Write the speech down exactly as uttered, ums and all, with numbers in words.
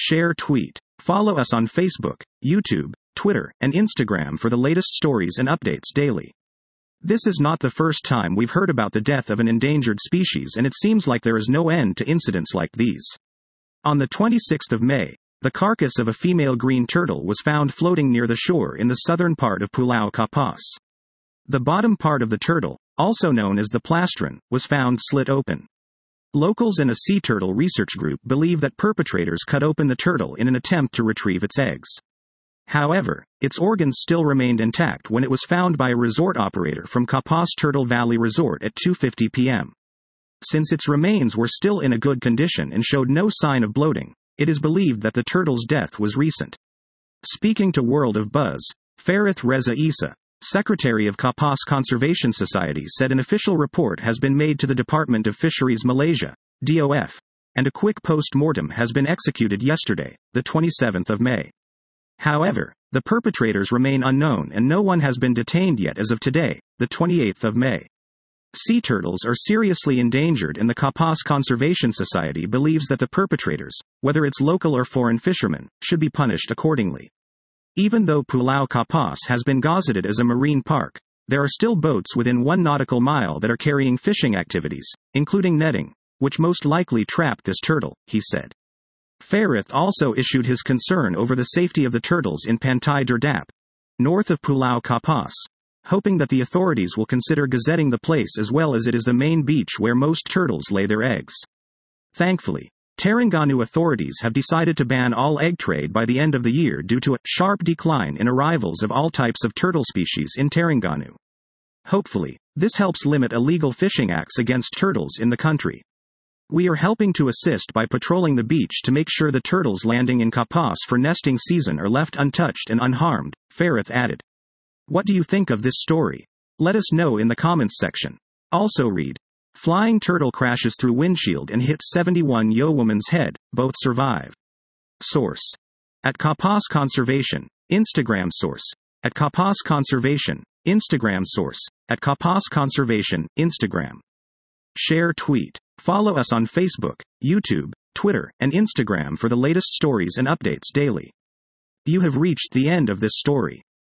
Share, tweet. Follow us on Facebook, YouTube, Twitter, and Instagram for the latest stories and updates daily. This is not the first time we've heard about the death of an endangered species, and it seems like there is no end to incidents like these. On the twenty-sixth of May, the carcass of a female green turtle was found floating near the shore in the southern part of Pulau Kapuas. The bottom part of the turtle, also known as the plastron, was found slit open. Locals and a sea turtle research group believe that perpetrators cut open the turtle in an attempt to retrieve its eggs. However, its organs still remained intact when it was found by a resort operator from Kapuas Turtle Valley Resort at two fifty p.m. Since its remains were still in a good condition and showed no sign of bloating, it is believed that the turtle's death was recent. Speaking to World of Buzz, Farith Reza Isa, Secretary of Kapuas Conservation Society, said an official report has been made to the Department of Fisheries Malaysia, D O F, and a quick post-mortem has been executed yesterday, the twenty-seventh of May. However, the perpetrators remain unknown and no one has been detained yet as of today, the twenty-eighth of May. Sea turtles are seriously endangered, and the Kapuas Conservation Society believes that the perpetrators, whether it's local or foreign fishermen, should be punished accordingly. Even though Pulau Kapuas has been gazetted as a marine park, there are still boats within one nautical mile that are carrying fishing activities, including netting, which most likely trapped this turtle, he said. Farith also issued his concern over the safety of the turtles in Pantai Derdap, north of Pulau Kapuas, hoping that the authorities will consider gazetting the place as well, as it is the main beach where most turtles lay their eggs. Thankfully, Terengganu authorities have decided to ban all egg trade by the end of the year due to a sharp decline in arrivals of all types of turtle species in Terengganu. Hopefully, this helps limit illegal fishing acts against turtles in the country. We are helping to assist by patrolling the beach to make sure the turtles landing in Kapuas for nesting season are left untouched and unharmed, Farith added. What do you think of this story? Let us know in the comments section. Also read, flying turtle crashes through windshield and hits seventy-one-year woman's head, both survive. Source. At Kapuas Conservation, Instagram. Source. At Kapuas Conservation, Instagram. Source. At Kapuas Conservation, Instagram. Share, tweet. Follow us on Facebook, YouTube, Twitter, and Instagram for the latest stories and updates daily. You have reached the end of this story.